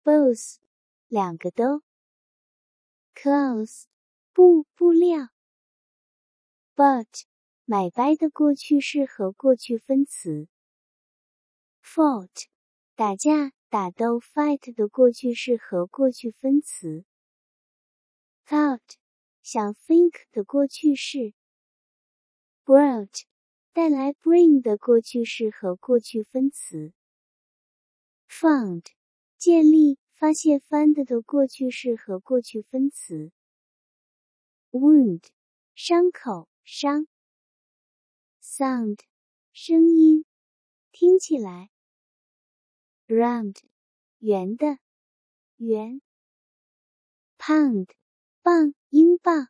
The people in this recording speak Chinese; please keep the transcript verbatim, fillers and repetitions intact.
both 两个都 cloth 布布料 bought 买 buy 的过去式和过去分词 fought 打架打斗 fight 的过去式和过去分词 thought 想 think 的过去式 brought 带来 bring 的过去式和过去分词 found 建立发现 found 的过去式和过去分词 wound 伤口伤 sound 声音听起来 round 圆的圆 pound 磅英镑